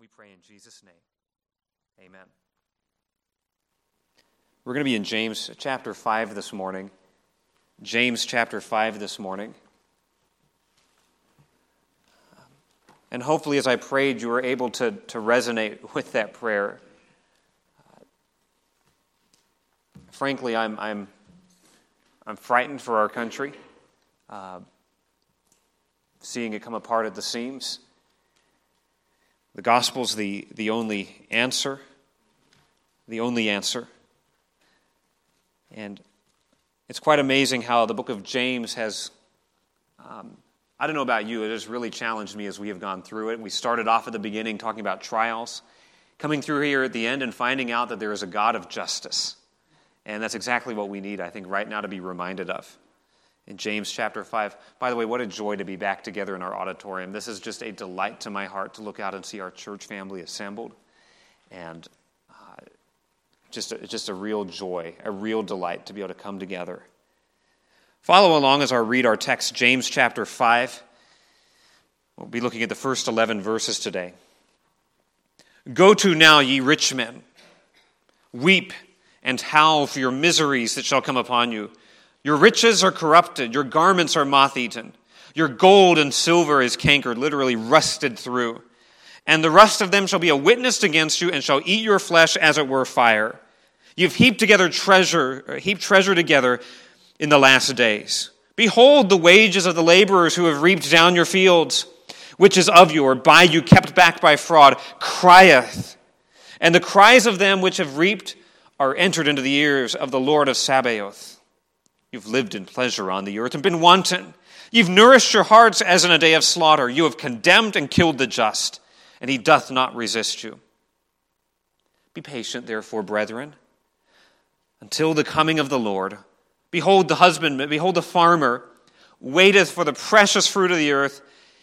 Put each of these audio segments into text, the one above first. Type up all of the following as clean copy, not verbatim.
We pray in Jesus' name. Amen. We're going to be in James chapter 5 this morning. James chapter 5 this morning. And hopefully as I prayed, you were able to resonate with that prayer. Frankly, I'm frightened for our country, seeing it come apart at the seams. The gospel's the only answer, And it's quite amazing how the book of James has, I don't know about you, it has really challenged me as we have gone through it. We started off at the beginning talking about trials, coming through here at the end and finding out that there is a God of justice. And that's exactly what we need, I think, right now to be reminded of. In James chapter 5, by the way, what a joy to be back together in our auditorium. This is just a delight to my heart to look out and see our church family assembled. And just a real joy, a real delight to be able to come together. Follow along as I read our text, James chapter 5. We'll be looking at the first 11 verses today. Go to now, ye rich men, weep and howl for your miseries that shall come upon you. Your riches are corrupted, your garments are moth-eaten, your gold and silver is cankered, literally rusted through. And the rust of them shall be a witness against you, and shall eat your flesh as it were fire. You've heaped treasure together in the last days. Behold the wages of the laborers who have reaped down your fields, which is of you, or by you kept back by fraud, crieth. And the cries of them which have reaped are entered into the ears of the Lord of Sabaoth. You've lived in pleasure on the earth and been wanton. You've nourished your hearts as in a day of slaughter. You have condemned and killed the just, and he doth not resist you. Be patient, therefore, brethren, until the coming of the Lord. Behold, the husbandman, behold, the farmer, waiteth for the precious fruit of the earth,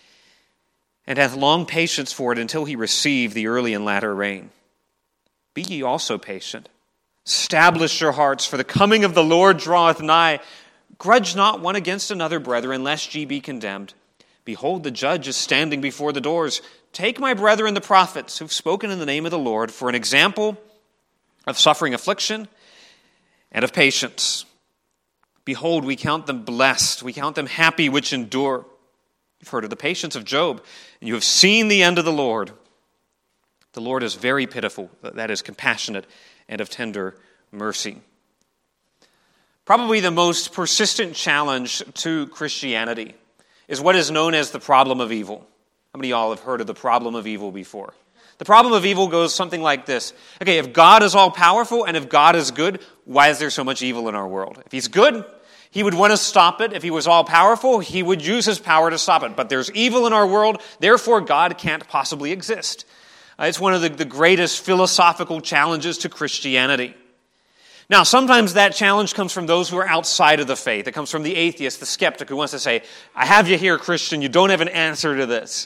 and hath long patience for it until he receive the early and latter rain. Be ye also patient. Establish your hearts, for the coming of the Lord draweth nigh. Grudge not one against another, brethren, lest ye be condemned. Behold, the judge is standing before the doors. Take my brethren the prophets, who've spoken in the name of the Lord, for an example of suffering affliction and of patience. Behold, we count them blessed. We count them happy which endure. You've heard of the patience of Job, and you have seen the end of the Lord. The Lord is very pitiful, that is, compassionate, and of tender mercy. Probably the most persistent challenge to Christianity is what is known as the problem of evil. How many of y'all have heard of the problem of evil before? The problem of evil goes something like this. Okay, if God is all-powerful and if God is good, why is there so much evil in our world? If he's good, he would want to stop it. If he was all-powerful, he would use his power to stop it. But there's evil in our world, therefore God can't possibly exist. It's one of the greatest philosophical challenges to Christianity. Now, sometimes that challenge comes from those who are outside of the faith. It comes from the atheist, the skeptic, who wants to say, I have you here, Christian, you don't have an answer to this.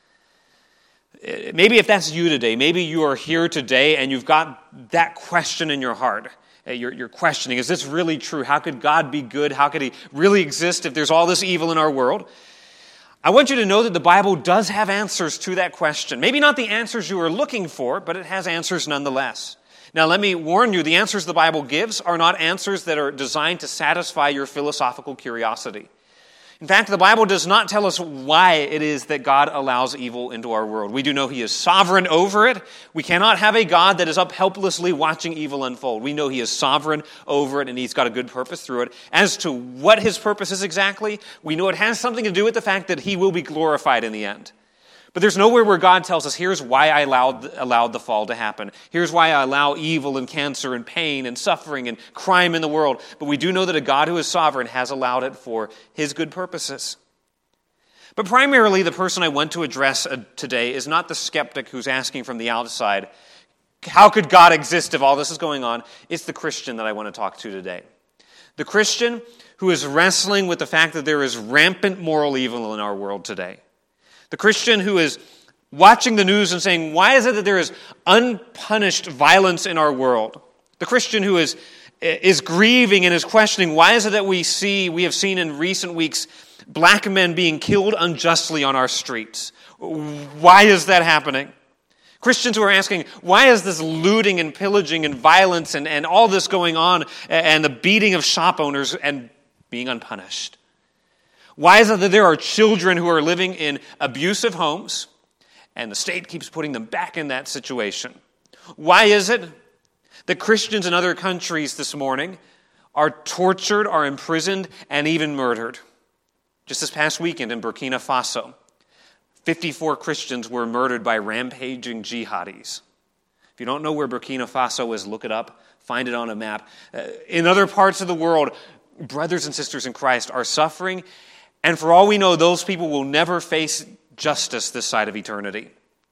Maybe if that's you today, maybe you are here today and you've got that question in your heart. You're questioning, is this really true? How could God be good? How could he really exist if there's all this evil in our world? I want you to know that the Bible does have answers to that question. Maybe not the answers you are looking for, but it has answers nonetheless. Now, let me warn you, the answers the Bible gives are not answers that are designed to satisfy your philosophical curiosity. In fact, the Bible does not tell us why it is that God allows evil into our world. We do know he is sovereign over it. We cannot have a God that is up helplessly watching evil unfold. We know he is sovereign over it and he's got a good purpose through it. As to what his purpose is exactly, we know it has something to do with the fact that he will be glorified in the end. But there's nowhere where God tells us, here's why I allowed the fall to happen. Here's why I allow evil and cancer and pain and suffering and crime in the world. But we do know that a God who is sovereign has allowed it for his good purposes. But primarily, the person I want to address today is not the skeptic who's asking from the outside, how could God exist if all this is going on? It's the Christian that I want to talk to today. The Christian who is wrestling with the fact that there is rampant moral evil in our world today. The Christian who is watching the news and saying, why is it that there is unpunished violence in our world? The Christian who is grieving and is questioning, why is it that we have seen in recent weeks black men being killed unjustly on our streets? Why is that happening? Christians who are asking, why is this looting and pillaging and violence and all this going on and the beating of shop owners and being unpunished? Why is it that there are children who are living in abusive homes and the state keeps putting them back in that situation? Why is it that Christians in other countries this morning are tortured, are imprisoned, and even murdered? Just this past weekend in Burkina Faso, 54 Christians were murdered by rampaging jihadis. If you don't know where Burkina Faso is, look it up, find it on a map. In other parts of the world, brothers and sisters in Christ are suffering, and for all we know, those people will never face justice this side of eternity.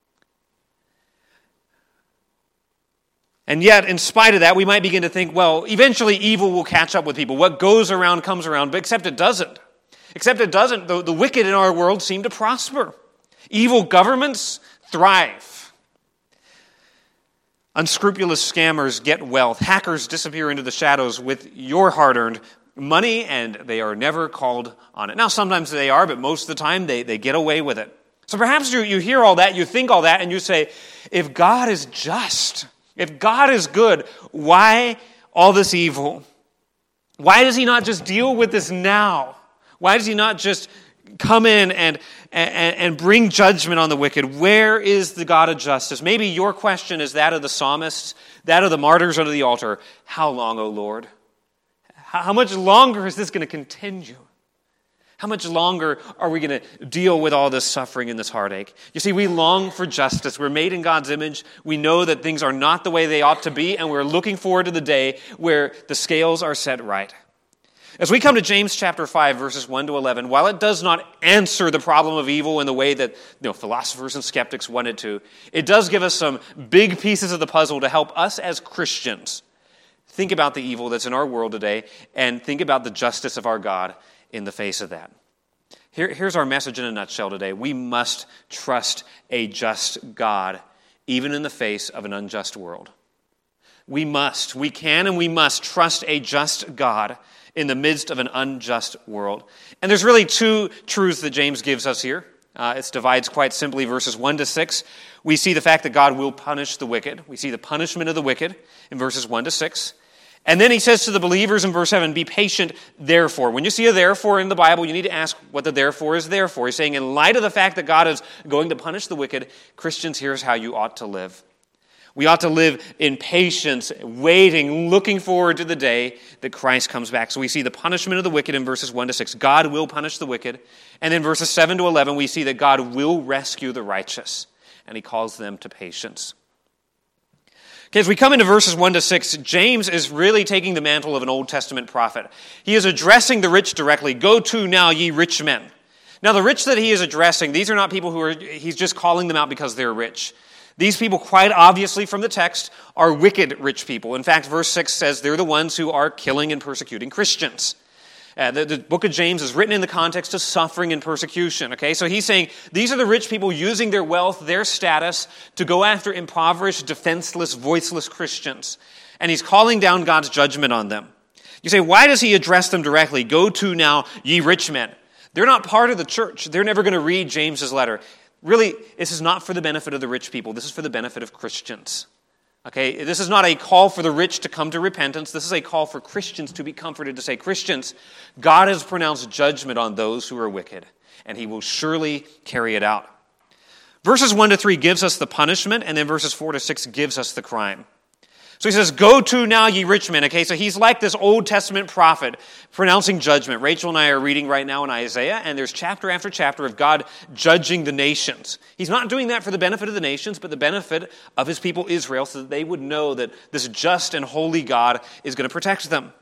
And yet, in spite of that, we might begin to think, well, eventually evil will catch up with people. What goes around comes around, but except it doesn't. The wicked in our world seem to prosper. Evil governments thrive. Unscrupulous scammers get wealth. Hackers disappear into the shadows with your hard-earned money, and they are never called on it. Now, sometimes they are, but most of the time they get away with it. So perhaps you hear all that, you think all that, and you say, if God is just, if God is good, why all this evil? Why does he not just deal with this now? Why does he not just come in and bring judgment on the wicked? Where is the God of justice? Maybe your question is that of the psalmists, that of the martyrs under the altar. How long, O Lord? How much longer is this going to continue? How much longer are we going to deal with all this suffering and this heartache? You see, we long for justice. We're made in God's image. We know that things are not the way they ought to be, and we're looking forward to the day where the scales are set right. As we come to James chapter 5, verses 1 to 11, while it does not answer the problem of evil in the way that philosophers and skeptics want it to, it does give us some big pieces of the puzzle to help us as Christians think about the evil that's in our world today and think about the justice of our God in the face of that. Here's our message in a nutshell today. We must trust a just God, even in the face of an unjust world. We can and we must trust a just God in the midst of an unjust world. And there's really two truths that James gives us here. It divides quite simply verses 1 to 6. We see the fact that God will punish the wicked. We see the punishment of the wicked in verses 1 to 6. And then he says to the believers in verse 7, be patient, therefore. When you see a therefore in the Bible, you need to ask what the therefore is there for. He's saying, in light of the fact that God is going to punish the wicked, Christians, here's how you ought to live. We ought to live in patience, waiting, looking forward to the day that Christ comes back. So we see the punishment of the wicked in verses 1 to 6. God will punish the wicked. And in verses 7 to 11, we see that God will rescue the righteous. And he calls them to patience. Okay, as we come into verses 1 to 6, James is really taking the mantle of an Old Testament prophet. He is addressing the rich directly. Go to now, ye rich men. Now, the rich that he is addressing, these are not people he's just calling them out because they're rich. These people, quite obviously from the text, are wicked rich people. In fact, verse 6 says they're the ones who are killing and persecuting Christians. The book of James is written in the context of suffering and persecution. Okay, so he's saying these are the rich people using their wealth, their status, to go after impoverished, defenseless, voiceless Christians. And he's calling down God's judgment on them. You say, why does he address them directly? Go to now, ye rich men. They're not part of the church. They're never going to read James's letter. Really, this is not for the benefit of the rich people. This is for the benefit of Christians. Okay, this is not a call for the rich to come to repentance. This is a call for Christians to be comforted, to say, Christians, God has pronounced judgment on those who are wicked, and he will surely carry it out. Verses 1 to 3 gives us the punishment, and then verses 4 to 6 gives us the crime. So he says, go to now, ye rich men. Okay, so he's like this Old Testament prophet pronouncing judgment. Rachel and I are reading right now in Isaiah, and there's chapter after chapter of God judging the nations. He's not doing that for the benefit of the nations, but the benefit of his people Israel, so that they would know that this just and holy God is going to protect them.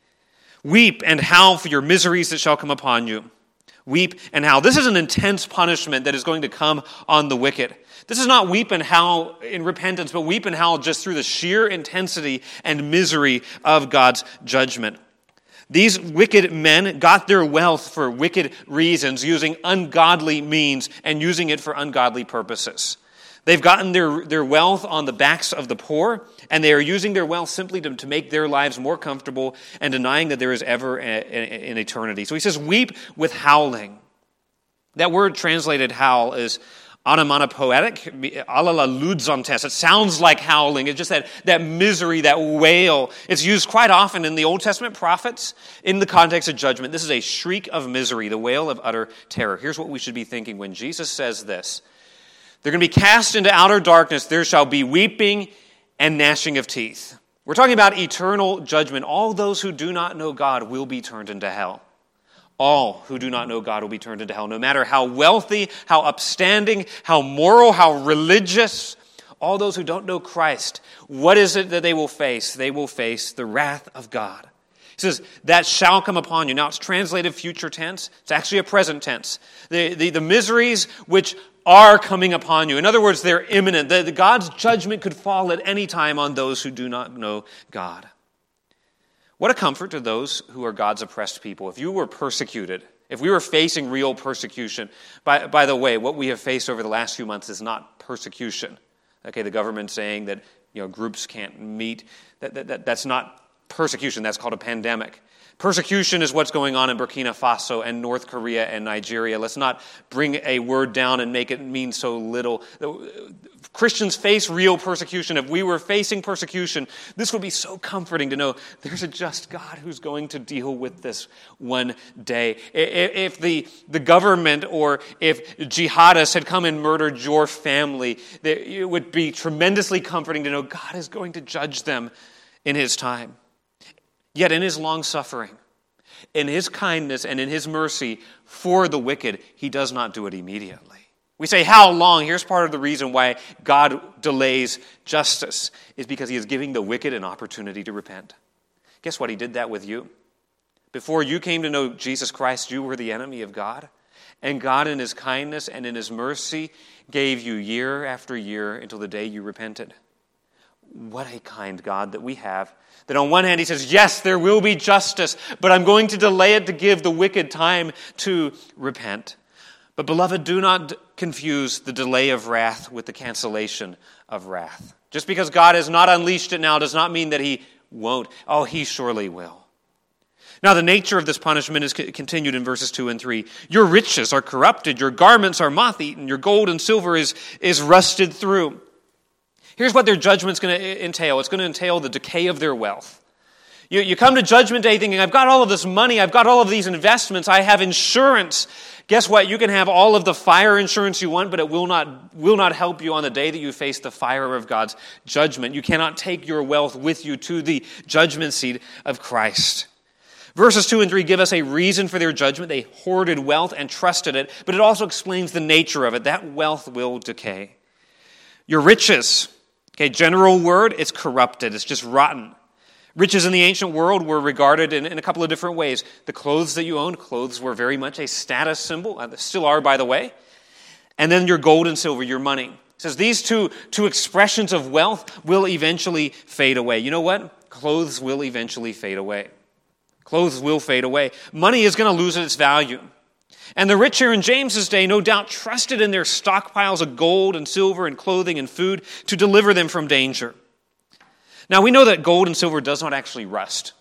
Weep and howl for your miseries that shall come upon you. Weep and howl. This is an intense punishment that is going to come on the wicked. This is not weep and howl in repentance, but weep and howl just through the sheer intensity and misery of God's judgment. These wicked men got their wealth for wicked reasons, using ungodly means and using it for ungodly purposes. They've gotten their wealth on the backs of the poor, and they are using their wealth simply to make their lives more comfortable and denying that there is ever an eternity. So he says, weep with howling. That word translated howl is onomatopoetic, alala ludzontes. It sounds like howling. It's just that misery, that wail. It's used quite often in the Old Testament prophets in the context of judgment. This is a shriek of misery, the wail of utter terror. Here's what we should be thinking when Jesus says this. They're going to be cast into outer darkness. There shall be weeping and gnashing of teeth. We're talking about eternal judgment. All those who do not know God will be turned into hell. All who do not know God will be turned into hell. No matter how wealthy, how upstanding, how moral, how religious, all those who don't know Christ, what is it that they will face? They will face the wrath of God. He says, that shall come upon you. Now, it's translated future tense. It's actually a present tense. The miseries which are coming upon you. In other words, they're imminent. God's judgment could fall at any time on those who do not know God. What a comfort to those who are God's oppressed people. If you were persecuted, if we were facing real persecution, by the way, what we have faced over the last few months is not persecution. Okay, the government saying that groups can't meet, that's not persecution, that's called a pandemic. Persecution is what's going on in Burkina Faso and North Korea and Nigeria. Let's not bring a word down and make it mean so little. Christians face real persecution. If we were facing persecution, this would be so comforting to know there's a just God who's going to deal with this one day. If the government or if jihadists had come and murdered your family, it would be tremendously comforting to know God is going to judge them in His time. Yet in His long-suffering, in His kindness, and in His mercy for the wicked, He does not do it immediately. We say, how long? Here's part of the reason why God delays justice, is because He is giving the wicked an opportunity to repent. Guess what? He did that with you. Before you came to know Jesus Christ, you were the enemy of God. And God in His kindness and in His mercy gave you year after year until the day you repented. What a kind God that we have. That on one hand He says, yes, there will be justice, but I'm going to delay it to give the wicked time to repent. But beloved, do not confuse the delay of wrath with the cancellation of wrath. Just because God has not unleashed it now does not mean that He won't. Oh, He surely will. Now, the nature of this punishment is continued in verses 2 and 3. Your riches are corrupted, your garments are moth-eaten, your gold and silver is rusted through. Here's what their judgment's going to entail. It's going to entail the decay of their wealth. You come to Judgment Day thinking, I've got all of this money, I've got all of these investments, I have insurance. Guess what? You can have all of the fire insurance you want, but it will not help you on the day that you face the fire of God's judgment. You cannot take your wealth with you to the judgment seat of Christ. Verses 2 and 3 give us a reason for their judgment. They hoarded wealth and trusted it, but it also explains the nature of it. That wealth will decay. Your riches, okay, general word, it's corrupted. It's just rotten. Riches in the ancient world were regarded in a couple of different ways. The clothes that you owned, clothes were very much a status symbol. They still are, by the way. And then your gold and silver, your money. It says these two expressions of wealth will eventually fade away. You know what? Clothes will eventually fade away. Clothes will fade away. Money is going to lose its value. And the rich here in James's day no doubt trusted in their stockpiles of gold and silver and clothing and food to deliver them from danger. Now, we know that gold and silver does not actually rust.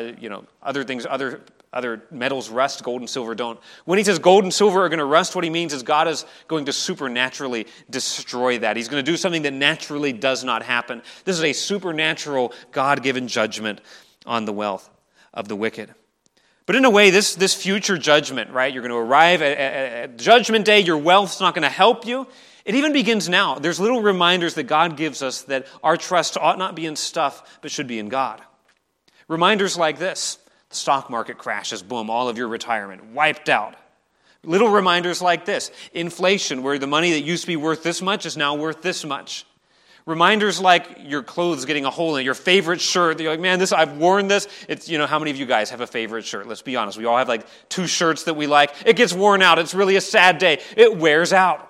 Other things, other metals rust, gold and silver don't. When he says gold and silver are going to rust, what he means is God is going to supernaturally destroy that. He's going to do something that naturally does not happen. This is a supernatural, God-given judgment on the wealth of the wicked. But in a way, this future judgment, right? You're going to arrive at Judgment Day. Your wealth's not going to help you. It even begins now. There's little reminders that God gives us that our trust ought not be in stuff, but should be in God. Reminders like this. The stock market crashes, boom, all of your retirement wiped out. Little reminders like this. Inflation, where the money that used to be worth this much is now worth this much. Reminders like your clothes getting a hole in it, your favorite shirt. You're like, man, I've worn this. It's, how many of you guys have a favorite shirt? Let's be honest. We all have like 2 shirts that we like. It gets worn out. It's really a sad day. It wears out.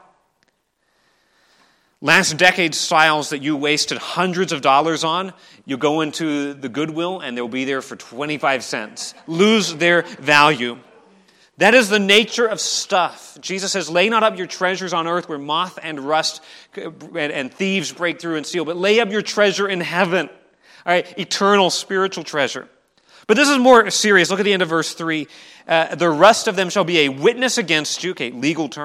Last decade's styles that you wasted hundreds of dollars on, you go into the Goodwill and they'll be there for 25 cents. Lose their value. That is the nature of stuff. Jesus says, lay not up your treasures on earth where moth and rust and thieves break through and steal, but lay up your treasure in heaven. All right, eternal spiritual treasure. But this is more serious. Look at the end of verse 3. The rust of them shall be a witness against you, okay, legal term,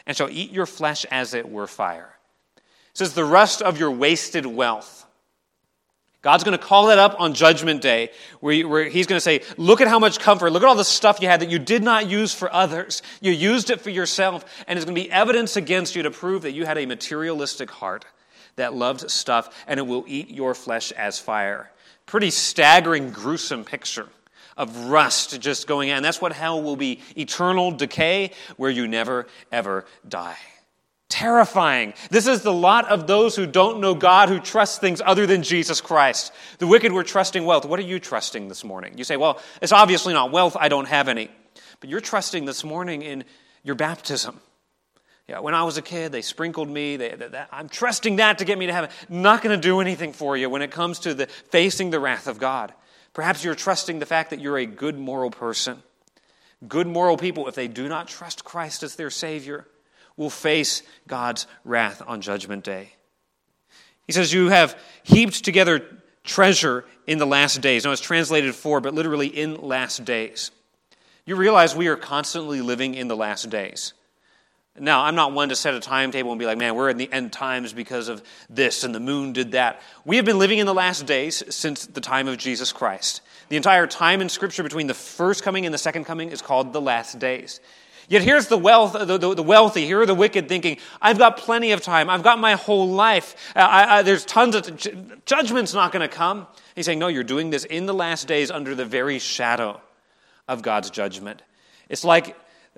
and shall eat your flesh as it were fire. It says the rust of your wasted wealth. God's going to call that up on Judgment Day, where he's going to say, look at how much comfort, look at all the stuff you had that you did not use for others. You used it for yourself, and it's going to be evidence against you to prove that you had a materialistic heart that loved stuff, and it will eat your flesh as fire. Pretty staggering, gruesome picture of rust just going on. That's what hell will be, eternal decay where you never, ever die. Terrifying. This is the lot of those who don't know God, who trust things other than Jesus Christ. The wicked were trusting wealth. What are you trusting this morning? You say, well, it's obviously not wealth. I don't have any. But you're trusting this morning in your baptism. Yeah, when I was a kid, they sprinkled me. I'm trusting that to get me to heaven. Not going to do anything for you when it comes to facing the wrath of God. Perhaps you're trusting the fact that you're a good moral person. Good moral people, if they do not trust Christ as their Savior, will face God's wrath on Judgment Day. He says, you have heaped together treasure in the last days. Now, it's translated for, but literally in last days. You realize we are constantly living in the last days. Now, I'm not one to set a timetable and be like, man, we're in the end times because of this and the moon did that. We have been living in the last days since the time of Jesus Christ. The entire time in Scripture between the first coming and the second coming is called the last days. Yet here's the wealthy, here are the wicked thinking, I've got plenty of time, I've got my whole life, there's tons of, judgment's not going to come. He's saying, no, you're doing this in the last days under the very shadow of God's judgment. It's like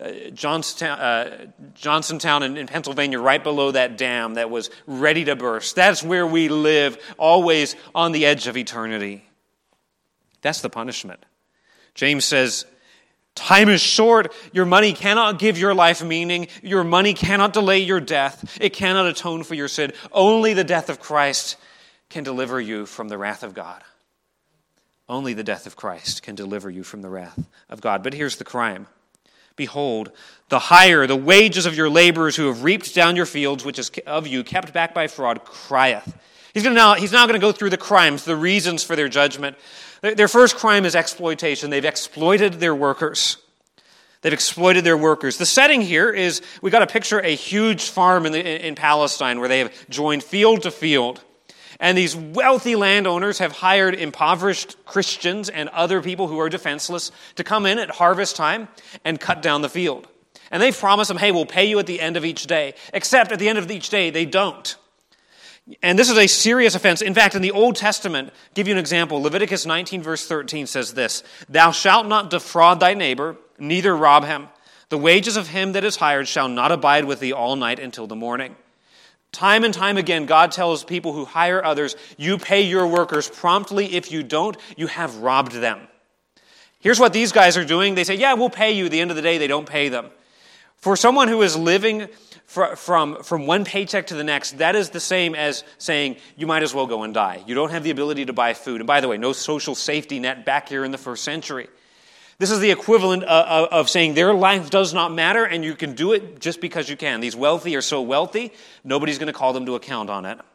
Johnsontown in Pennsylvania, right below that dam that was ready to burst. That's where we live, always on the edge of eternity. That's the punishment. James says, time is short. Your money cannot give your life meaning. Your money cannot delay your death. It cannot atone for your sin. Only the death of Christ can deliver you from the wrath of God. Only the death of Christ can deliver you from the wrath of God. But here's the crime. Behold, the hire, the wages of your laborers who have reaped down your fields, which is of you, kept back by fraud, crieth. He's now going to go through the crimes, the reasons for their judgment. Their first crime is exploitation. They've exploited their workers. They've exploited their workers. The setting here is, we got to picture a huge farm in Palestine where they have joined field to field. And these wealthy landowners have hired impoverished Christians and other people who are defenseless to come in at harvest time and cut down the field. And they promise them, hey, we'll pay you at the end of each day. Except at the end of each day, they don't. And this is a serious offense. In fact, in the Old Testament, I'll give you an example. Leviticus 19 verse 13 says this, thou shalt not defraud thy neighbor, neither rob him. The wages of him that is hired shall not abide with thee all night until the morning. Time and time again, God tells people who hire others, you pay your workers promptly. If you don't, you have robbed them. Here's what these guys are doing. They say, yeah, we'll pay you. At the end of the day, they don't pay them. For someone who is living from one paycheck to the next, that is the same as saying, you might as well go and die. You don't have the ability to buy food. And by the way, no social safety net back here in the first century. This is the equivalent of saying their life does not matter and you can do it just because you can. These wealthy are so wealthy, nobody's going to call them to account on it.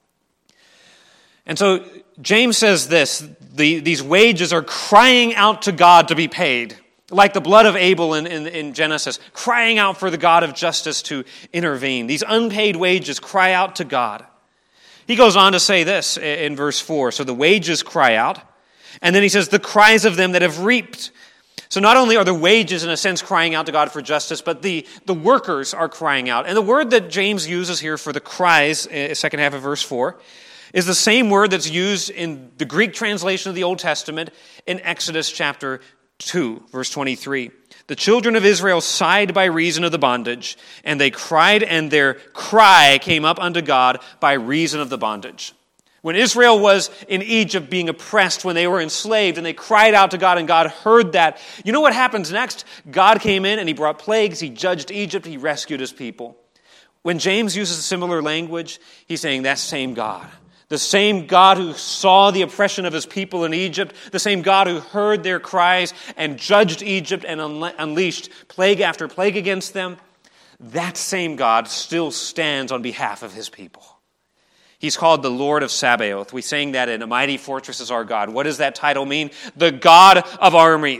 And so James says this, these wages are crying out to God to be paid, like the blood of Abel in Genesis, crying out for the God of justice to intervene. These unpaid wages cry out to God. He goes on to say this in verse 4, so the wages cry out, and then he says the cries of them that have reaped. So not only are the wages, in a sense, crying out to God for justice, but the workers are crying out. And the word that James uses here for the cries, second half of verse 4, is the same word that's used in the Greek translation of the Old Testament in Exodus chapter 2, verse 23. The children of Israel sighed by reason of the bondage, and they cried, and their cry came up unto God by reason of the bondage. When Israel was in Egypt being oppressed, when they were enslaved, and they cried out to God, and God heard that, you know what happens next? God came in and he brought plagues, he judged Egypt, he rescued his people. When James uses a similar language, he's saying that same God. The same God who saw the oppression of his people in Egypt, the same God who heard their cries and judged Egypt and unleashed plague after plague against them, that same God still stands on behalf of his people. He's called the Lord of Sabaoth. We sang that in A Mighty Fortress is Our God. What does that title mean? The God of armies.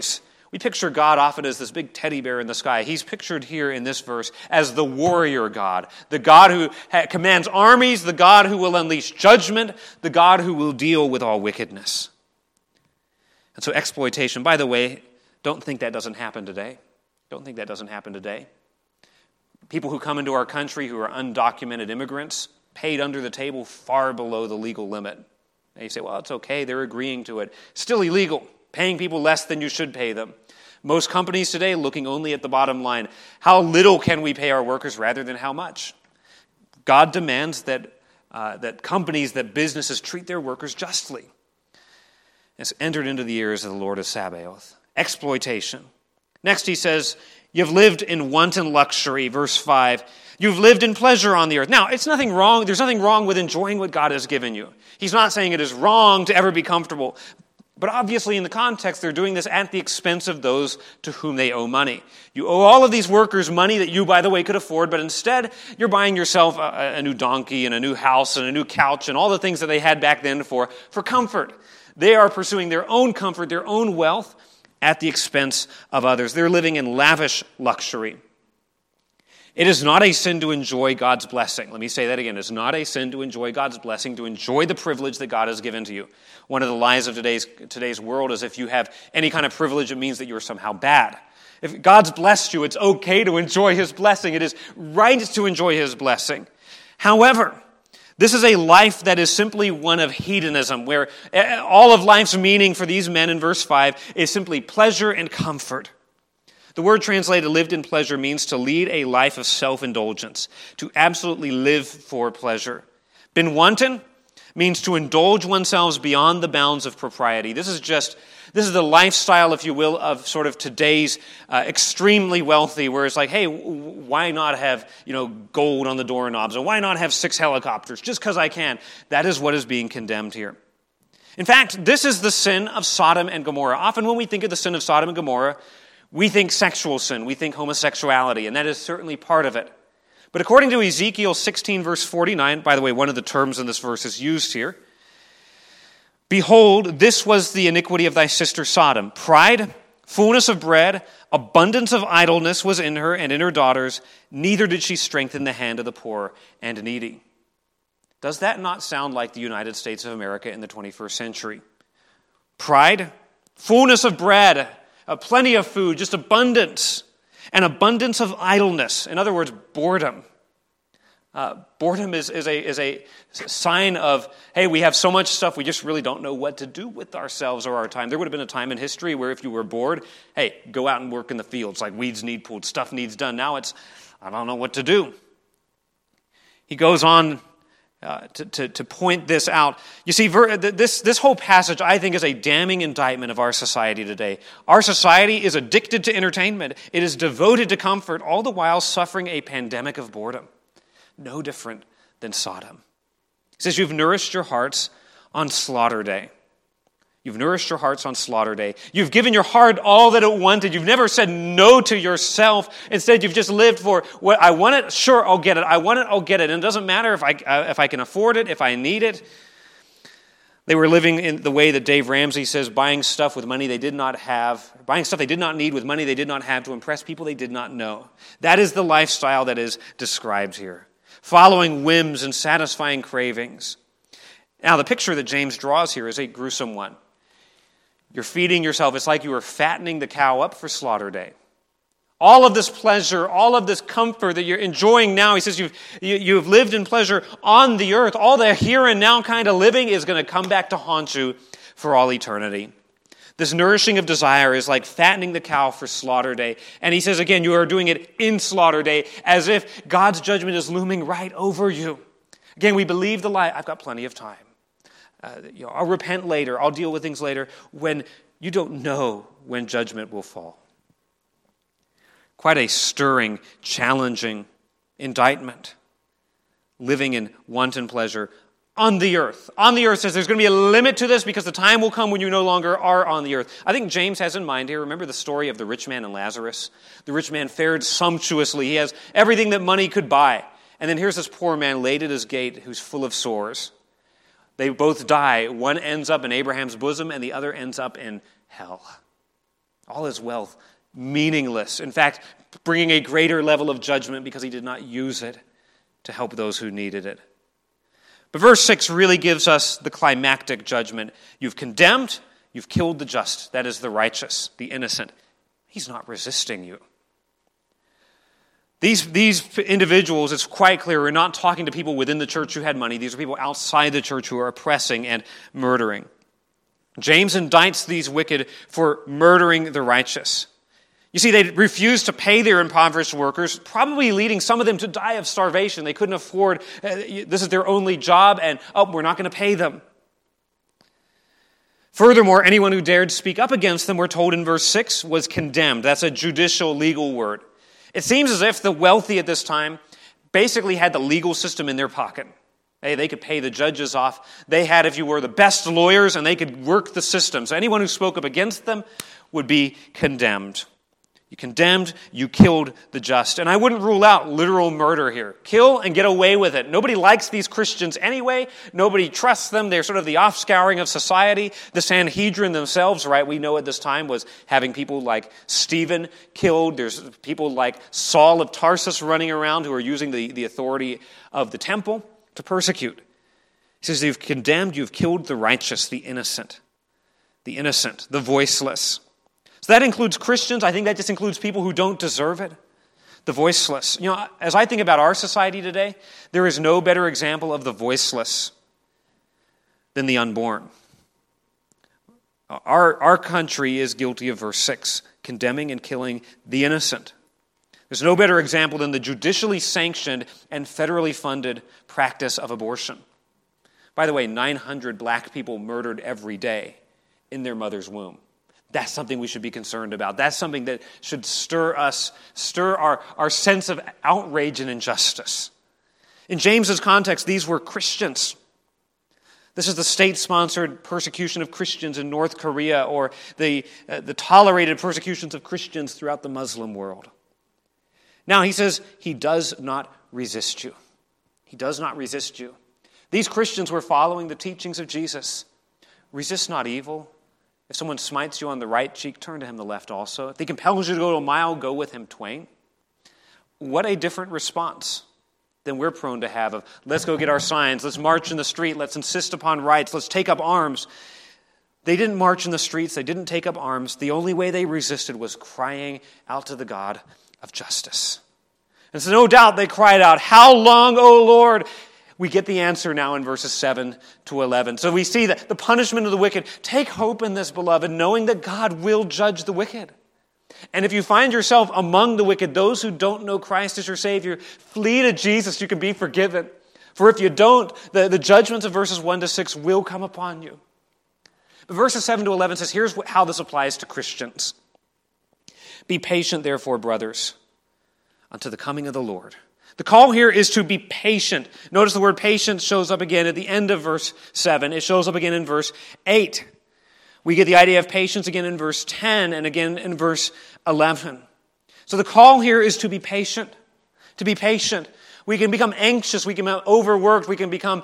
We picture God often as this big teddy bear in the sky. He's pictured here in this verse as the warrior God, the God who commands armies, the God who will unleash judgment, the God who will deal with all wickedness. And so exploitation, by the way, don't think that doesn't happen today. Don't think that doesn't happen today. People who come into our country who are undocumented immigrants, paid under the table far below the legal limit. And you say, well, it's okay, they're agreeing to it. Still illegal, paying people less than you should pay them. Most companies today looking only at the bottom line. How little can we pay our workers rather than how much? God demands that companies, that businesses treat their workers justly. It's entered into the ears of the Lord of Sabaoth. Exploitation. Next he says, you've lived in wanton luxury, verse 5. You've lived in pleasure on the earth. Now, it's nothing wrong. There's nothing wrong with enjoying what God has given you. He's not saying it is wrong to ever be comfortable. But obviously, in the context, they're doing this at the expense of those to whom they owe money. You owe all of these workers money that you, by the way, could afford, but instead, you're buying yourself a new donkey and a new house and a new couch and all the things that they had back then for comfort. They are pursuing their own comfort, their own wealth, at the expense of others. They're living in lavish luxury. It is not a sin to enjoy God's blessing. Let me say that again. It's not a sin to enjoy God's blessing, to enjoy the privilege that God has given to you. One of the lies of today's world is if you have any kind of privilege, it means that you're somehow bad. If God's blessed you, it's okay to enjoy His blessing. It is right to enjoy His blessing. However, this is a life that is simply one of hedonism, where all of life's meaning for these men in verse 5 is simply pleasure and comfort. The word translated lived in pleasure means to lead a life of self-indulgence, to absolutely live for pleasure. Been wanton means to indulge oneself beyond the bounds of propriety. This is the lifestyle, if you will, of sort of today's extremely wealthy, where it's like, hey, why not have, gold on the doorknobs, or why not have 6 helicopters, just because I can. That is what is being condemned here. In fact, this is the sin of Sodom and Gomorrah. Often when we think of the sin of Sodom and Gomorrah, we think sexual sin, we think homosexuality, and that is certainly part of it. But according to Ezekiel 16, verse 49, by the way, one of the terms in this verse is used here, behold, this was the iniquity of thy sister Sodom. Pride, fullness of bread, abundance of idleness was in her and in her daughters, neither did she strengthen the hand of the poor and needy. Does that not sound like the United States of America in the 21st century? Pride, fullness of bread, plenty of food, just abundance, and abundance of idleness. In other words, boredom. Boredom is a sign of, hey, we have so much stuff, we just really don't know what to do with ourselves or our time. There would have been a time in history where if you were bored, hey, go out and work in the fields, like weeds need pulled, stuff needs done. Now it's, I don't know what to do. He goes on to point this out. You see, this whole passage, I think, is a damning indictment of our society today. Our society is addicted to entertainment. It is devoted to comfort, all the while suffering a pandemic of boredom. No different than Sodom. He says, you've nourished your hearts on slaughter day. You've nourished your hearts on slaughter day. You've given your heart all that it wanted. You've never said no to yourself. Instead, you've just lived for what I want it, sure, I'll get it. I want it, I'll get it. And it doesn't matter if I can afford it, if I need it. They were living in the way that Dave Ramsey says, buying stuff with money they did not have, buying stuff they did not need with money they did not have to impress people they did not know. That is the lifestyle that is described here. Following whims and satisfying cravings. Now, the picture that James draws here is a gruesome one. You're feeding yourself. It's like you were fattening the cow up for slaughter day. All of this pleasure, all of this comfort that you're enjoying now, he says you've lived in pleasure on the earth. All the here and now kind of living is going to come back to haunt you for all eternity. This nourishing of desire is like fattening the cow for slaughter day. And he says, again, you are doing it in slaughter day, as if God's judgment is looming right over you. Again, we believe the lie, I've got plenty of time. I'll repent later, I'll deal with things later, when you don't know when judgment will fall. Quite a stirring, challenging indictment. Living in wanton pleasure on the earth. On the earth says there's going to be a limit to this because the time will come when you no longer are on the earth. I think James has in mind here, remember the story of the rich man and Lazarus? The rich man fared sumptuously. He has everything that money could buy. And then here's this poor man laid at his gate who's full of sores. They both die. One ends up in Abraham's bosom and the other ends up in hell. all his wealth meaningless. In fact, bringing a greater level of judgment because he did not use it to help those who needed it. But verse 6 really gives us the climactic judgment. You've condemned, you've killed the just, that is the righteous, the innocent. He's not resisting you. These individuals, it's quite clear, we're not talking to people within the church who had money. These are people outside the church who are oppressing and murdering. James indicts these wicked for murdering the righteous. You see, they refused to pay their impoverished workers, probably leading some of them to die of starvation. They couldn't afford, this is their only job, and we're not going to pay them. Furthermore, anyone who dared speak up against them, we're told in verse 6, was condemned. That's a judicial legal word. It seems as if the wealthy at this time basically had the legal system in their pocket. Hey, they could pay the judges off. They had, if you were, the best lawyers, and they could work the system. So anyone who spoke up against them would be condemned. You condemned, you killed the just. And I wouldn't rule out literal murder here. Kill and get away with it. Nobody likes these Christians anyway. Nobody trusts them. They're sort of the offscouring of society. The Sanhedrin themselves, right, we know at this time was having people like Stephen killed. There's people like Saul of Tarsus running around who are using the authority of the temple to persecute. He says, you've condemned, you've killed the righteous, the innocent, the voiceless. So that includes Christians. I think that just includes people who don't deserve it. The voiceless. You know, as I think about our society today, there is no better example of the voiceless than the unborn. Our country is guilty of verse 6, condemning and killing the innocent. There's no better example than the judicially sanctioned and federally funded practice of abortion. By the way, 900 black people murdered every day in their mother's womb. That's something we should be concerned about. That's something that should stir our sense of outrage and injustice. In James's context, these were Christians. This is the state-sponsored persecution of Christians in North Korea, or the tolerated persecutions of Christians throughout the Muslim world. Now, he says, he does not resist you. He does not resist you. These Christians were following the teachings of Jesus. Resist not evil. If someone smites you on the right cheek, turn to him the left also. If he compels you to go a mile, go with him twain. What a different response than we're prone to have of, let's go get our signs, let's march in the street, let's insist upon rights, let's take up arms. They didn't march in the streets, they didn't take up arms. The only way they resisted was crying out to the God of justice. And so no doubt they cried out, how long, O Lord? We get the answer now in verses 7 to 11. So we see that the punishment of the wicked. Take hope in this, beloved, knowing that God will judge the wicked. And if you find yourself among the wicked, those who don't know Christ as your Savior, flee to Jesus. You can be forgiven. For if you don't, the judgments of verses 1 to 6 will come upon you. But verses 7 to 11 says, here's how this applies to Christians. Be patient, therefore, brothers, unto the coming of the Lord. The call here is to be patient. Notice the word patient shows up again at the end of verse 7. It shows up again in verse 8. We get the idea of patience again in verse 10 and again in verse 11. So the call here is to be patient. To be patient. We can become anxious. We can become overworked. We can become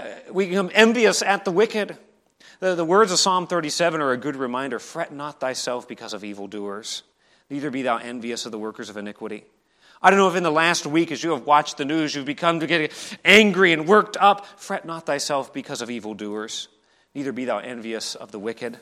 envious at the wicked. The words of Psalm 37 are a good reminder. Fret not thyself because of evildoers. Neither be thou envious of the workers of iniquity. I don't know if in the last week, as you have watched the news, you've become to get angry and worked up. Fret not thyself because of evildoers. Neither be thou envious of the wicked.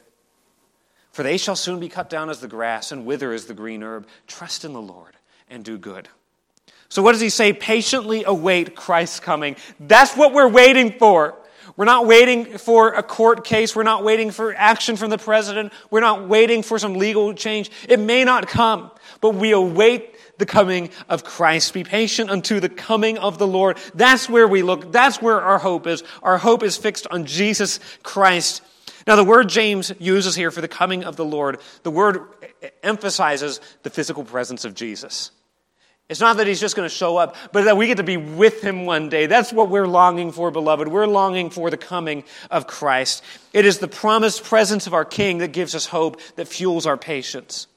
For they shall soon be cut down as the grass and wither as the green herb. Trust in the Lord and do good. So what does he say? Patiently await Christ's coming. That's what we're waiting for. We're not waiting for a court case. We're not waiting for action from the president. We're not waiting for some legal change. It may not come, but we await the coming of Christ. Be patient unto the coming of the Lord. That's where we look. That's where our hope is. Our hope is fixed on Jesus Christ. Now, the word James uses here for the coming of the Lord, the word emphasizes the physical presence of Jesus. It's not that he's just going to show up, but that we get to be with him one day. That's what we're longing for, beloved. We're longing for the coming of Christ. It is the promised presence of our King that gives us hope, that fuels our patience.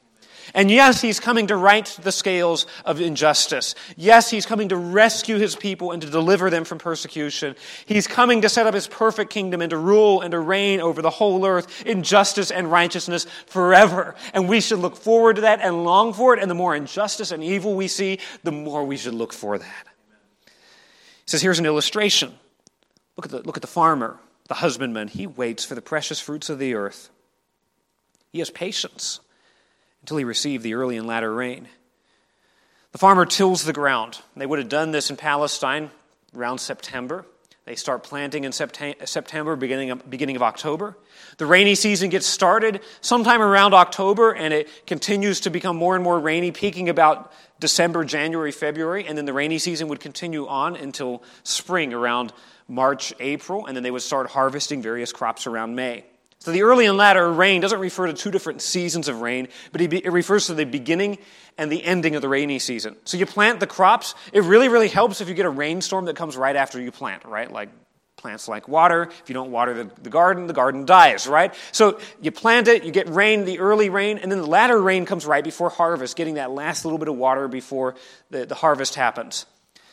And yes, he's coming to right the scales of injustice. Yes, he's coming to rescue his people and to deliver them from persecution. He's coming to set up his perfect kingdom and to rule and to reign over the whole earth in justice and righteousness forever. And we should look forward to that and long for it. And the more injustice and evil we see, the more we should look for that. He says, here's an illustration. Look at the farmer, the husbandman. He waits for the precious fruits of the earth. He has patience until he received the early and latter rain. The farmer tills the ground. They would have done this in Palestine around September. They start planting in September, beginning of October. The rainy season gets started sometime around October, and it continues to become more and more rainy, peaking about December, January, February, and then the rainy season would continue on until spring around March, April, and then they would start harvesting various crops around May. So the early and latter rain doesn't refer to two different seasons of rain, but it refers to the beginning and the ending of the rainy season. So you plant the crops. It really, really helps if you get a rainstorm that comes right after you plant, right? Like plants like water. If you don't water the garden dies, right? So you plant it, you get rain, the early rain, and then the latter rain comes right before harvest, getting that last little bit of water before the harvest happens.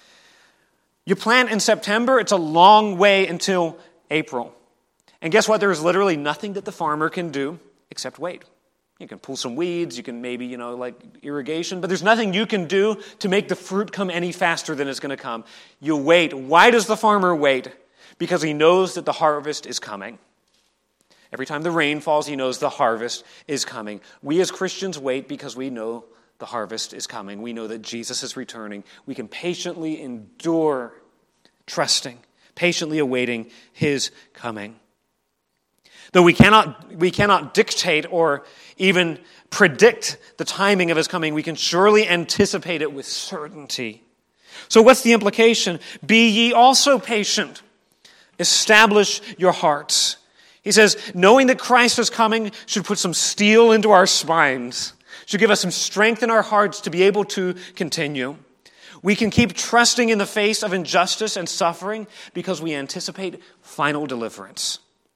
You plant in September, it's a long way until April. And guess what? There's literally nothing that the farmer can do except wait. You can pull some weeds, you can maybe, like irrigation, but there's nothing you can do to make the fruit come any faster than it's going to come. You wait. Why does the farmer wait? Because he knows that the harvest is coming. Every time the rain falls, he knows the harvest is coming. We as Christians wait because we know the harvest is coming. We know that Jesus is returning. We can patiently endure, trusting, patiently awaiting his coming. Though we cannot dictate or even predict the timing of his coming, we can surely anticipate it with certainty. So what's the implication? Be ye also patient. Establish your hearts. He says, knowing that Christ is coming should put some steel into our spines, should give us some strength in our hearts to be able to continue. We can keep trusting in the face of injustice and suffering because we anticipate final deliverance.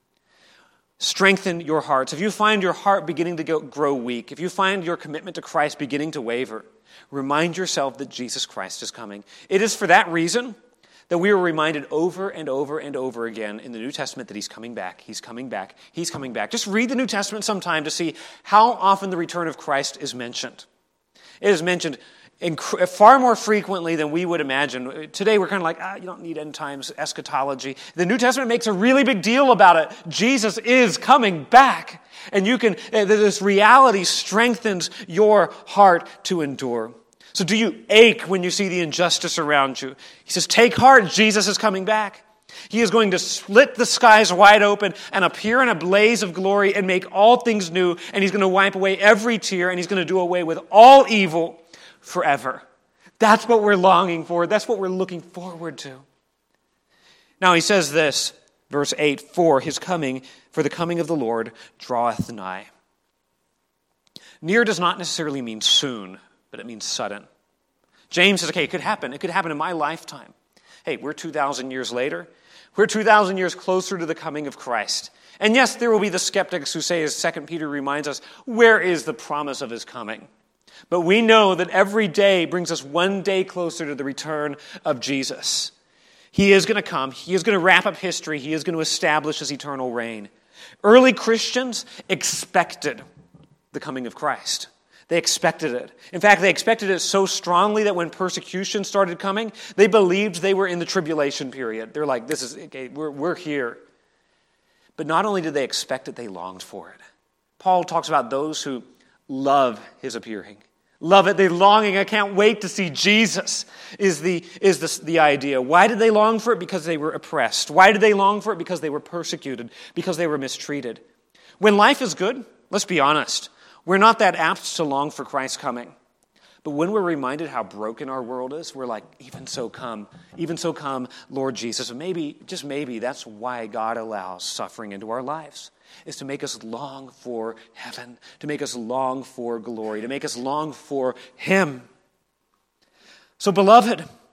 Strengthen your hearts. If you find your heart beginning to grow weak, if you find your commitment to Christ beginning to waver, remind yourself that Jesus Christ is coming. It is for that reason that we are reminded over and over and over again in the New Testament that he's coming back, he's coming back, he's coming back. Just read the New Testament sometime to see how often the return of Christ is mentioned. It is mentioned far more frequently than we would imagine. Today we're kind of like, you don't need end times eschatology. The New Testament makes a really big deal about it. Jesus is coming back. And this reality strengthens your heart to endure. So do you ache when you see the injustice around you? He says, take heart, Jesus is coming back. He is going to split the skies wide open and appear in a blaze of glory and make all things new. And he's going to wipe away every tear and he's going to do away with all evil forever. That's what we're longing for. That's what we're looking forward to. Now he says this, verse 8, for the coming of the Lord draweth nigh. Near does not necessarily mean soon, but it means sudden. James says, okay, it could happen. It could happen in my lifetime. Hey, we're 2,000 years later. We're 2,000 years closer to the coming of Christ. And yes, there will be the skeptics who say, as 2 Peter reminds us, where is the promise of his coming? But we know that every day brings us one day closer to the return of Jesus. He is going to come. He is going to wrap up history. He is going to establish his eternal reign. Early Christians expected the coming of Christ. They expected it. In fact, they expected it so strongly that when persecution started coming, they believed they were in the tribulation period. They're like, "This is okay, we're here." But not only did they expect it, they longed for it. Paul talks about those who love his appearing. Love it. They're longing. I can't wait to see Jesus is the idea. Why did they long for it? Because they were oppressed. Why did they long for it? Because they were persecuted. Because they were mistreated. When life is good, let's be honest, we're not that apt to long for Christ's coming. But when we're reminded how broken our world is, we're like, even so come, Lord Jesus. And maybe, just maybe, that's why God allows suffering into our lives, is to make us long for heaven, to make us long for glory, to make us long for him. So, beloved,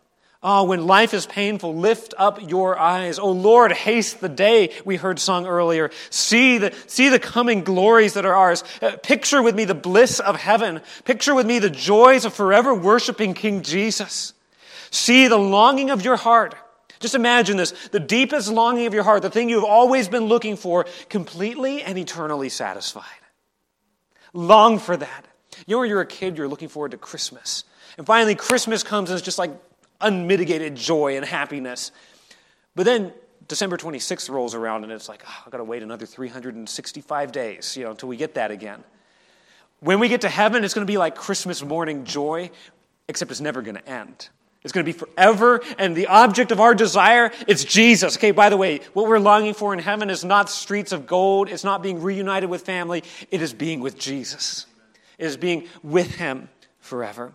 Oh, when life is painful, lift up your eyes. Oh Lord, haste the day we heard sung earlier. See the coming glories that are ours. Picture with me the bliss of heaven. Picture with me the joys of forever worshiping King Jesus. See the longing of your heart. Just imagine this, the deepest longing of your heart, the thing you've always been looking for, completely and eternally satisfied. Long for that. You know, when you're a kid, you're looking forward to Christmas. And finally, Christmas comes and it's just like unmitigated joy and happiness. But then December 26th rolls around and it's like, oh, I've got to wait another 365 days, until we get that again. When we get to heaven, it's going to be like Christmas morning joy, except it's never going to end. It's going to be forever, and the object of our desire, it's Jesus. Okay, by the way, what we're longing for in heaven is not streets of gold. It's not being reunited with family. It is being with Jesus. It is being with him forever.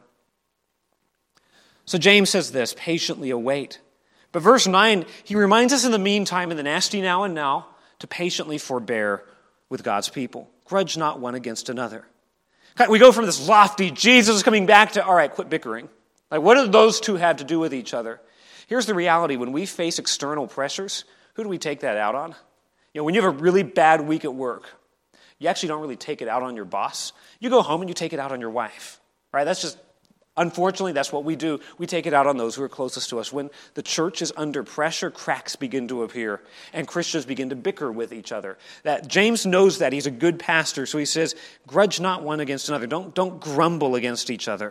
So James says this, patiently await. But verse 9, he reminds us in the meantime, in the nasty now and now, to patiently forbear with God's people. Grudge not one against another. We go from this lofty, Jesus is coming back to, all right, quit bickering. Like, what do those two have to do with each other? Here's the reality. When we face external pressures, who do we take that out on? When you have a really bad week at work, you actually don't really take it out on your boss. You go home and you take it out on your wife. Right? That's just, unfortunately, that's what we do. We take it out on those who are closest to us. When the church is under pressure, cracks begin to appear, and Christians begin to bicker with each other. That James knows that. He's a good pastor, so he says, grudge not one against another. Don't grumble against each other.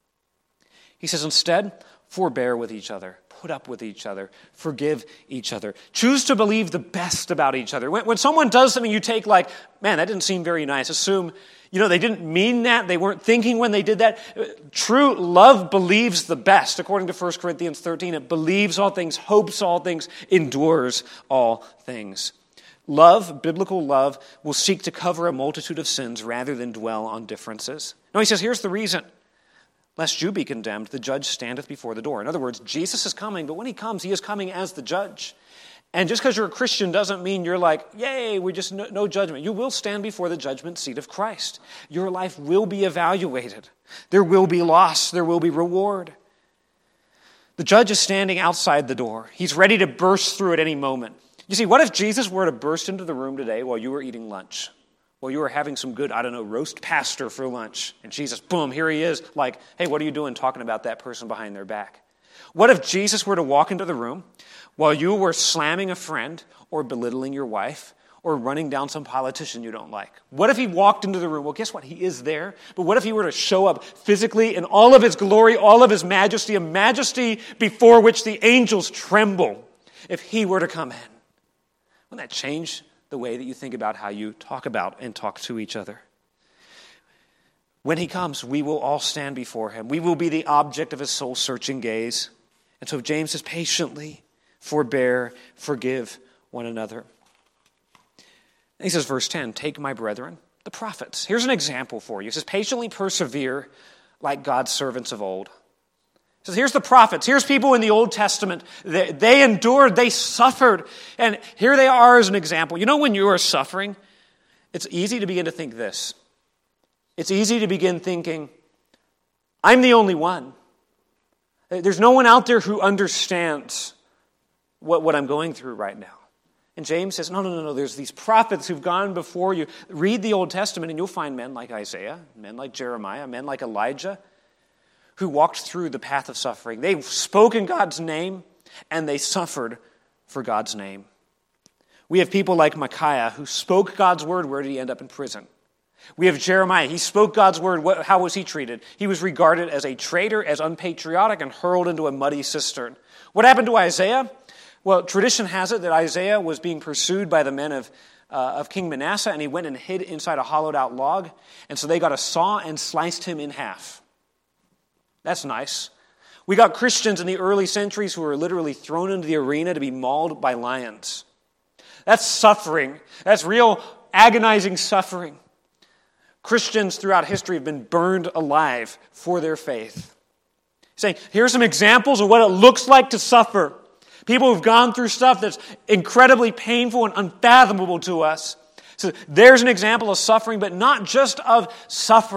He says, instead, forbear with each other, put up with each other, forgive each other. Choose to believe the best about each other. When someone does something you take like, man, that didn't seem very nice, assume, they didn't mean that, they weren't thinking when they did that. True love believes the best. According to 1 Corinthians 13, it believes all things, hopes all things, endures all things. Love, biblical love, will seek to cover a multitude of sins rather than dwell on differences. Now he says, here's the reason. Lest you be condemned, the judge standeth before the door. In other words, Jesus is coming, but when he comes, he is coming as the judge. And just because you're a Christian doesn't mean you're like, yay, we just no judgment. You will stand before the judgment seat of Christ. Your life will be evaluated. There will be loss. There will be reward. The judge is standing outside the door. He's ready to burst through at any moment. You see, what if Jesus were to burst into the room today while you were eating lunch? Well, you were having some good, roast pasta for lunch. And Jesus, boom, here he is. Like, hey, what are you doing talking about that person behind their back? What if Jesus were to walk into the room while you were slamming a friend or belittling your wife or running down some politician you don't like? What if he walked into the room? Well, guess what? He is there. But what if he were to show up physically in all of his glory, all of his majesty, a majesty before which the angels tremble if he were to come in? Wouldn't that change the way that you think about how you talk about and talk to each other? When he comes, we will all stand before him. We will be the object of his soul-searching gaze. And so James says, patiently forbear, forgive one another. And he says, verse 10, take my brethren, the prophets. Here's an example for you. He says, patiently persevere like God's servants of old. So here's the prophets. Here's people in the Old Testament. They endured. They suffered. And here they are as an example. When you are suffering, it's easy to begin to think this. It's easy to begin thinking, I'm the only one. There's no one out there who understands what I'm going through right now. And James says, no. There's these prophets who've gone before you. Read the Old Testament and you'll find men like Isaiah, men like Jeremiah, men like Elijah, who walked through the path of suffering. They spoke in God's name, and they suffered for God's name. We have people like Micaiah, who spoke God's word. Where did he end up? In prison. We have Jeremiah. He spoke God's word. How was he treated? He was regarded as a traitor, as unpatriotic, and hurled into a muddy cistern. What happened to Isaiah? Well, tradition has it that Isaiah was being pursued by the men of King Manasseh, and he went and hid inside a hollowed-out log. And so they got a saw and sliced him in half. That's nice. We got Christians in the early centuries who were literally thrown into the arena to be mauled by lions. That's suffering. That's real agonizing suffering. Christians throughout history have been burned alive for their faith. Saying, here's some examples of what it looks like to suffer. People who've gone through stuff that's incredibly painful and unfathomable to us. So there's an example of suffering, but not just of suffering.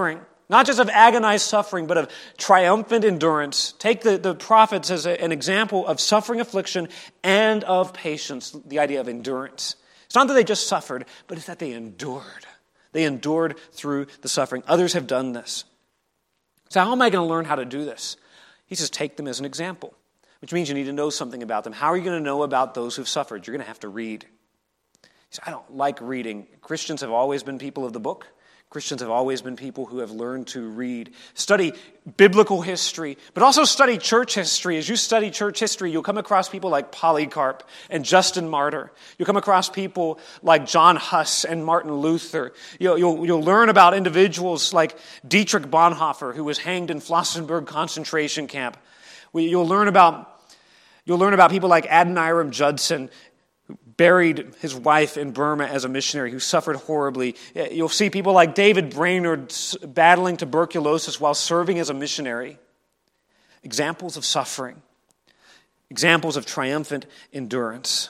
Not just of agonized suffering, but of triumphant endurance. Take the prophets as an example of suffering, affliction, and of patience, the idea of endurance. It's not that they just suffered, but it's that they endured. They endured through the suffering. Others have done this. So how am I going to learn how to do this? He says, take them as an example, which means you need to know something about them. How are you going to know about those who've suffered? You're going to have to read. He says, I don't like reading. Christians have always been people of the book. Christians have always been people who have learned to read. Study biblical history, but also study church history. As you study church history, you'll come across people like Polycarp and Justin Martyr. You'll come across people like John Huss and Martin Luther. You'll learn about individuals like Dietrich Bonhoeffer, who was hanged in Flossenburg concentration camp. You'll learn about people like Adoniram Judson, buried his wife in Burma as a missionary, who suffered horribly. You'll see people like David Brainerd battling tuberculosis while serving as a missionary. Examples of suffering. Examples of triumphant endurance.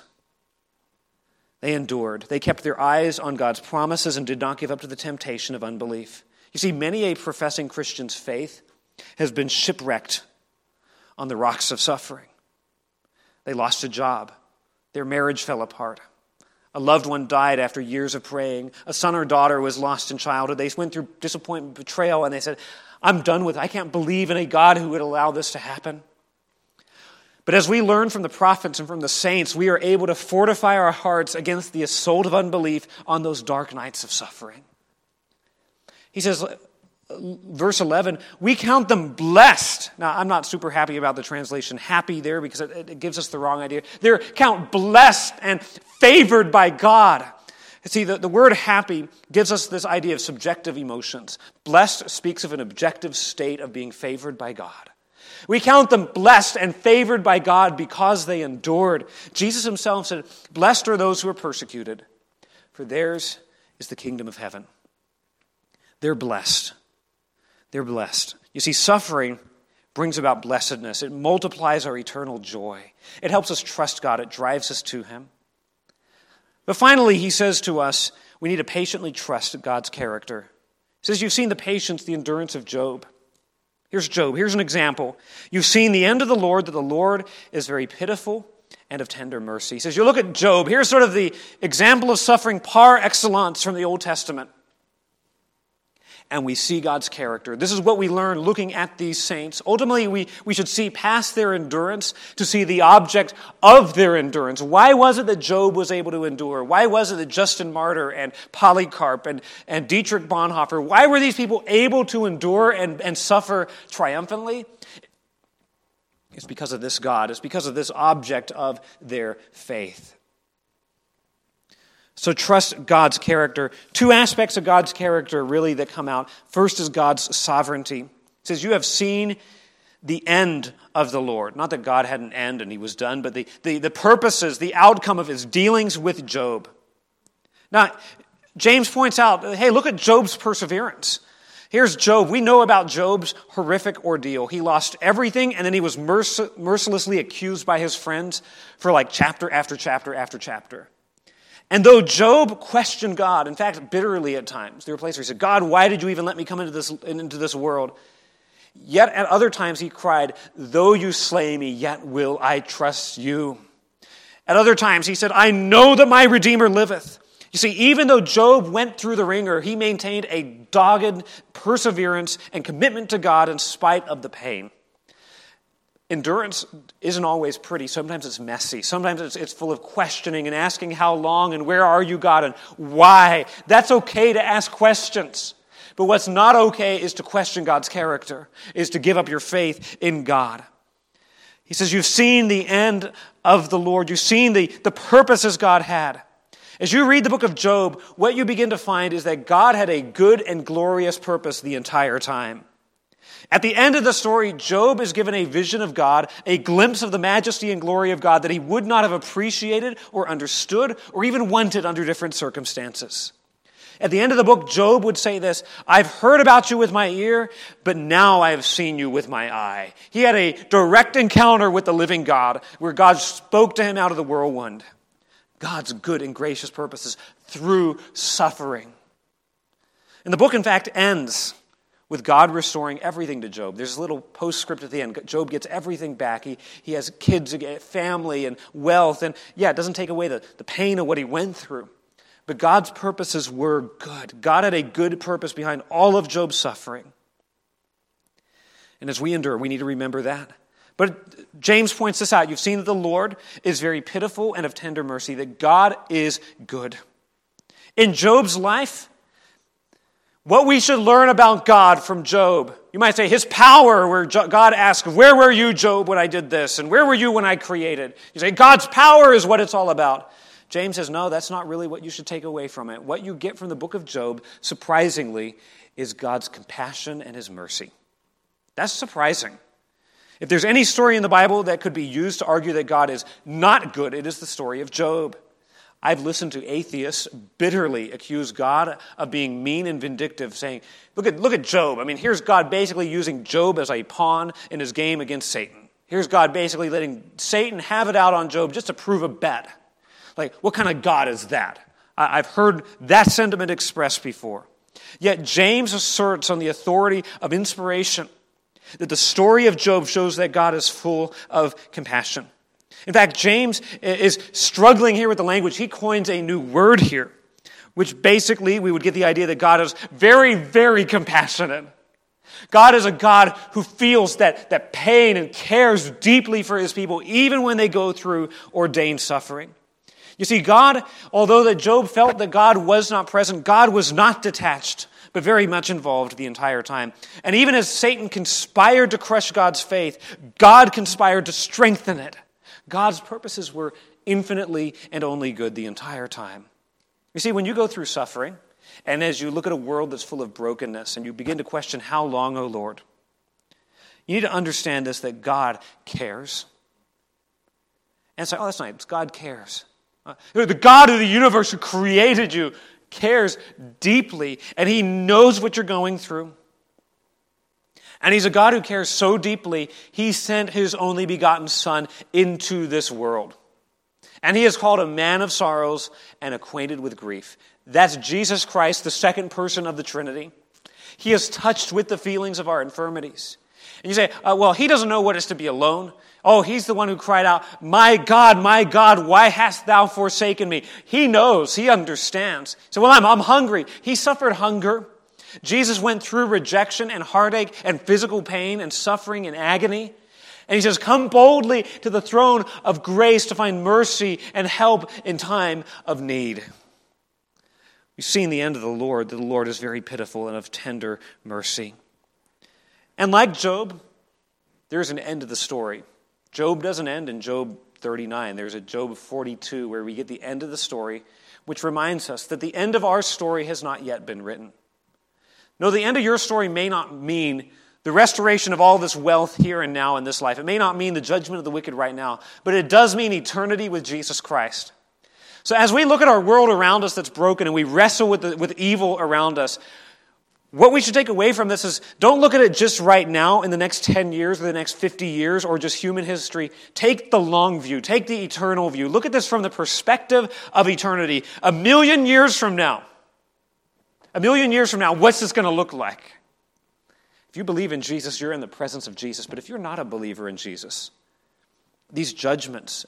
They endured. They kept their eyes on God's promises and did not give up to the temptation of unbelief. You see, many a professing Christian's faith has been shipwrecked on the rocks of suffering. They lost a job. Their marriage fell apart. A loved one died after years of praying. A son or daughter was lost in childhood. They went through disappointment, betrayal, and they said, I'm done with it. I can't believe in a God who would allow this to happen. But as we learn from the prophets and from the saints, we are able to fortify our hearts against the assault of unbelief on those dark nights of suffering. He says, verse 11, we count them blessed. Now, I'm not super happy about the translation happy there because it gives us the wrong idea. They're count blessed and favored by God. See, the word happy gives us this idea of subjective emotions. Blessed speaks of an objective state of being favored by God. We count them blessed and favored by God because they endured. Jesus himself said, blessed are those who are persecuted, for theirs is the kingdom of heaven. They're blessed. They're blessed. You see, suffering brings about blessedness. It multiplies our eternal joy. It helps us trust God. It drives us to him. But finally, he says to us, we need to patiently trust God's character. He says, you've seen the patience, the endurance of Job. Here's Job. Here's an example. You've seen the end of the Lord, that the Lord is very pitiful and of tender mercy. He says, you look at Job. Here's sort of the example of suffering par excellence from the Old Testament. And we see God's character. This is what we learn looking at these saints. Ultimately, we should see past their endurance to see the object of their endurance. Why was it that Job was able to endure? Why was it that Justin Martyr and Polycarp and Dietrich Bonhoeffer, why were these people able to endure and suffer triumphantly? It's because of this God. It's because of this object of their faith. So trust God's character. Two aspects of God's character really that come out. First is God's sovereignty. It says, you have seen the end of the Lord. Not that God had an end and he was done, but the purposes, the outcome of his dealings with Job. Now, James points out, hey, look at Job's perseverance. Here's Job. We know about Job's horrific ordeal. He lost everything, and then he was mercilessly accused by his friends for like chapter after chapter after chapter. And though Job questioned God, in fact, bitterly at times, there were places where he said, God, why did you even let me come into this world? Yet at other times he cried, though you slay me, yet will I trust you. At other times he said, I know that my Redeemer liveth. You see, even though Job went through the ringer, he maintained a dogged perseverance and commitment to God in spite of the pain. Endurance isn't always pretty. Sometimes it's messy. Sometimes it's full of questioning and asking how long and where are you, God, and why. That's okay to ask questions. But what's not okay is to question God's character, is to give up your faith in God. He says, you've seen the end of the Lord. You've seen the purposes God had. As you read the book of Job, what you begin to find is that God had a good and glorious purpose the entire time. At the end of the story, Job is given a vision of God, a glimpse of the majesty and glory of God that he would not have appreciated or understood or even wanted under different circumstances. At the end of the book, Job would say this, I've heard about you with my ear, but now I have seen you with my eye. He had a direct encounter with the living God where God spoke to him out of the whirlwind. God's good and gracious purposes through suffering. And the book, in fact, ends with God restoring everything to Job. There's a little postscript at the end. Job gets everything back. He has kids, family, and wealth. And it doesn't take away the pain of what he went through. But God's purposes were good. God had a good purpose behind all of Job's suffering. And as we endure, we need to remember that. But James points this out. You've seen that the Lord is very pitiful and of tender mercy, that God is good. In Job's life, what we should learn about God from Job, you might say his power, where God asks, where were you, Job, when I did this? And where were you when I created? You say, God's power is what it's all about. James says, no, that's not really what you should take away from it. What you get from the book of Job, surprisingly, is God's compassion and his mercy. That's surprising. If there's any story in the Bible that could be used to argue that God is not good, it is the story of Job. I've listened to atheists bitterly accuse God of being mean and vindictive, saying, look at Job. I mean, here's God basically using Job as a pawn in his game against Satan. Here's God basically letting Satan have it out on Job just to prove a bet. Like, what kind of God is that? I've heard that sentiment expressed before. Yet James asserts on the authority of inspiration that the story of Job shows that God is full of compassion. In fact, James is struggling here with the language. He coins a new word here, which basically we would get the idea that God is very, very compassionate. God is a God who feels that pain and cares deeply for his people, even when they go through ordained suffering. You see, God, although that Job felt that God was not present, God was not detached, but very much involved the entire time. And even as Satan conspired to crush God's faith, God conspired to strengthen it. God's purposes were infinitely and only good the entire time. You see, when you go through suffering, and as you look at a world that's full of brokenness, and you begin to question, how long, O Lord? You need to understand this, that God cares. And say, that's not, God cares. The God of the universe who created you cares deeply, and he knows what you're going through. And he's a God who cares so deeply, he sent his only begotten Son into this world. And he is called a man of sorrows and acquainted with grief. That's Jesus Christ, the second person of the Trinity. He is touched with the feelings of our infirmities. And you say, well, he doesn't know what it's to be alone. Oh, he's the one who cried out, my God, why hast thou forsaken me? He knows, he understands. So, well, I'm hungry. He suffered hunger. Jesus went through rejection and heartache and physical pain and suffering and agony. And he says, come boldly to the throne of grace to find mercy and help in time of need. We've seen the end of the Lord, that the Lord is very pitiful and of tender mercy. And like Job, there's an end to the story. Job doesn't end in Job 39. There's a Job 42 where we get the end of the story, which reminds us that the end of our story has not yet been written. No, the end of your story may not mean the restoration of all this wealth here and now in this life. It may not mean the judgment of the wicked right now, but it does mean eternity with Jesus Christ. So as we look at our world around us that's broken and we wrestle with evil around us, what we should take away from this is don't look at it just right now in the next 10 years or the next 50 years or just human history. Take the long view. Take the eternal view. Look at this from the perspective of eternity. 1,000,000 years from now. 1,000,000 years from now, what's this going to look like? If you believe in Jesus, you're in the presence of Jesus. But if you're not a believer in Jesus, these judgments,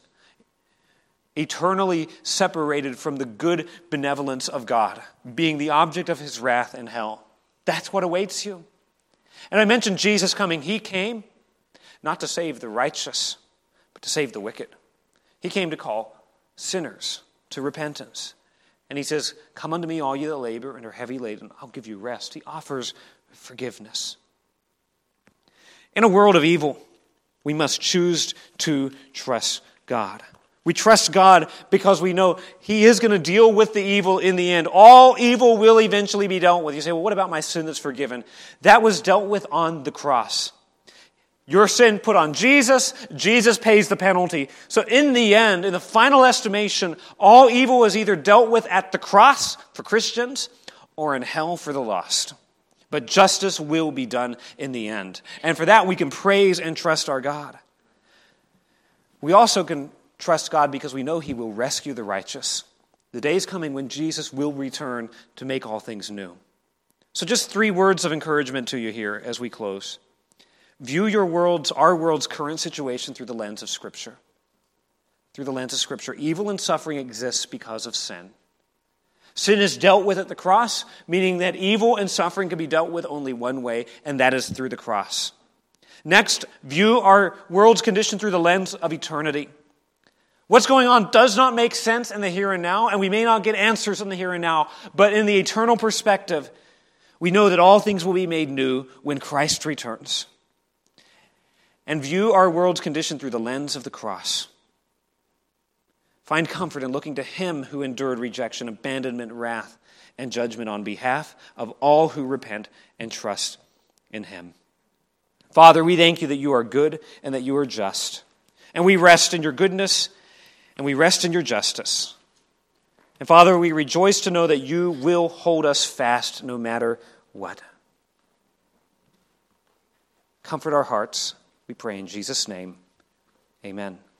eternally separated from the good benevolence of God, being the object of his wrath and hell, that's what awaits you. And I mentioned Jesus coming. He came not to save the righteous, but to save the wicked. He came to call sinners to repentance. And he says, come unto me, all you that labor and are heavy laden. I'll give you rest. He offers forgiveness. In a world of evil, we must choose to trust God. We trust God because we know he is going to deal with the evil in the end. All evil will eventually be dealt with. You say, well, what about my sin that's forgiven? That was dealt with on the cross. Your sin put on Jesus, Jesus pays the penalty. So in the end, in the final estimation, all evil is either dealt with at the cross for Christians or in hell for the lost. But justice will be done in the end. And for that, we can praise and trust our God. We also can trust God because we know he will rescue the righteous. The day is coming when Jesus will return to make all things new. So just 3 words of encouragement to you here as we close. View our world's current situation through the lens of Scripture. Through the lens of Scripture, evil and suffering exists because of sin. Sin is dealt with at the cross, meaning that evil and suffering can be dealt with only one way, and that is through the cross. Next, view our world's condition through the lens of eternity. What's going on does not make sense in the here and now, and we may not get answers in the here and now, but in the eternal perspective, we know that all things will be made new when Christ returns. And view our world's condition through the lens of the cross. Find comfort in looking to Him who endured rejection, abandonment, wrath, and judgment on behalf of all who repent and trust in Him. Father, we thank you that you are good and that you are just. And we rest in your goodness and we rest in your justice. And Father, we rejoice to know that you will hold us fast no matter what. Comfort our hearts, we pray in Jesus' name. Amen.